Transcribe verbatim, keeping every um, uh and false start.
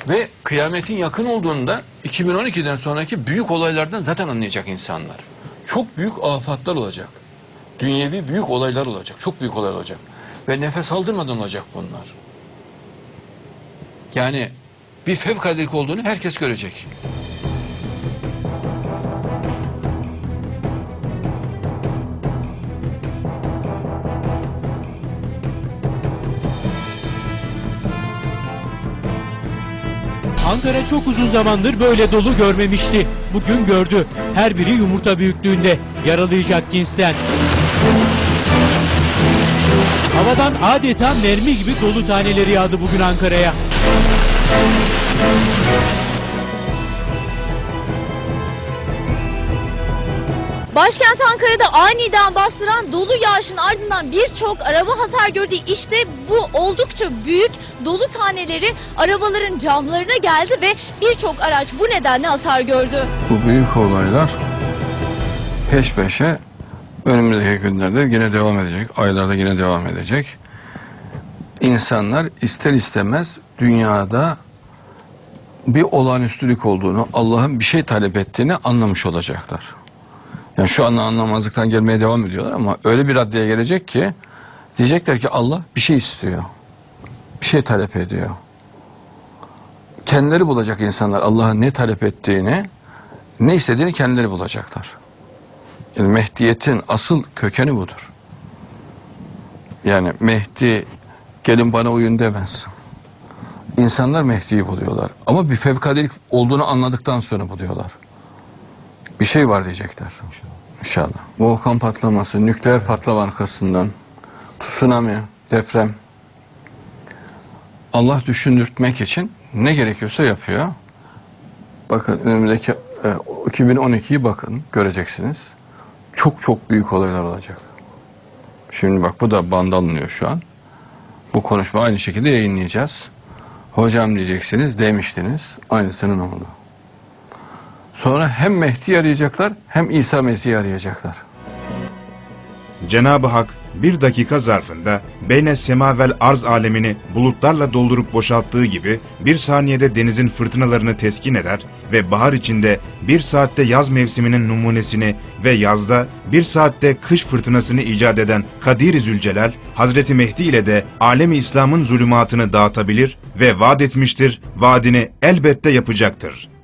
Ve kıyametin yakın olduğunda iki bin on ikiden sonraki büyük olaylardan zaten anlayacak insanlar. Çok büyük afatlar olacak. Dünyevi büyük olaylar olacak. Çok büyük olaylar olacak. Ve nefes aldırmadan olacak bunlar. Yani bir fevkaladelik olduğunu herkes görecek. Ankara çok uzun zamandır böyle dolu görmemişti. Bugün gördü. Her biri yumurta büyüklüğünde. Yaralayacak cinsten. Havadan adeta mermi gibi dolu taneleri yağdı bugün Ankara'ya. Başkent Ankara'da aniden bastıran dolu yağışın ardından birçok araba hasar gördü. İşte bu oldukça büyük dolu taneleri arabaların camlarına geldi ve birçok araç bu nedenle hasar gördü. Bu büyük olaylar peş peşe önümüzdeki günlerde yine devam edecek, aylarda yine devam edecek. İnsanlar ister istemez dünyada bir olağanüstülük olduğunu, Allah'ın bir şey talep ettiğini anlamış olacaklar. Yani şu anda anlamazlıktan gelmeye devam ediyorlar ama öyle bir raddeye gelecek ki diyecekler ki Allah bir şey istiyor. Bir şey talep ediyor. Kendileri bulacak insanlar Allah'ın ne talep ettiğini, ne istediğini kendileri bulacaklar. Yani Mehdiyet'in asıl kökeni budur. Yani Mehdi gelin bana uyun demez. İnsanlar Mehdi'yi buluyorlar. Ama bir fevkaladelik olduğunu anladıktan sonra buluyorlar. Bir şey var diyecekler. İnşallah. Volkan patlaması, nükleer patlama arkasından, tsunami, deprem. Allah düşündürtmek için ne gerekiyorsa yapıyor. Bakın önümüzdeki e, iki bin on ikiyi bakın göreceksiniz. Çok çok büyük olaylar olacak. Şimdi bak bu da band alınıyor şu an. Bu konuşma aynı şekilde yayınlayacağız. Hocam diyeceksiniz, demiştiniz. Aynısının oldu. Sonra hem Mehdi'yi arayacaklar hem İsa Mesih'i arayacaklar. Cenab-ı Hak bir dakika zarfında beyne sema vel arz alemini bulutlarla doldurup boşalttığı gibi bir saniyede denizin fırtınalarını teskin eder ve bahar içinde bir saatte yaz mevsiminin numunesini ve yazda bir saatte kış fırtınasını icat eden Kadir-i Zülcelal, Hazreti Mehdi ile de alemi İslam'ın zulümatını dağıtabilir ve vaat etmiştir, vaadini elbette yapacaktır.